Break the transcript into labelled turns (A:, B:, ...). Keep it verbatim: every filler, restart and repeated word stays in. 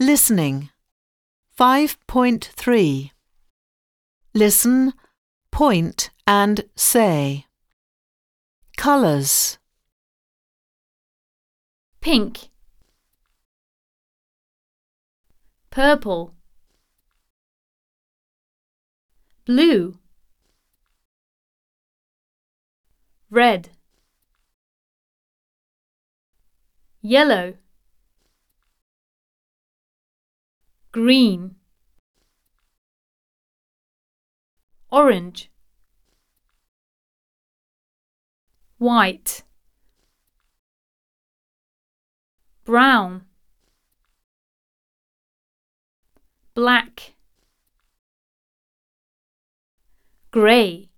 A: Listening. five point three. Listen, point and say. Colours.
B: Pink, purple, blue, red, yellow, green, orange, white, brown, black, grey.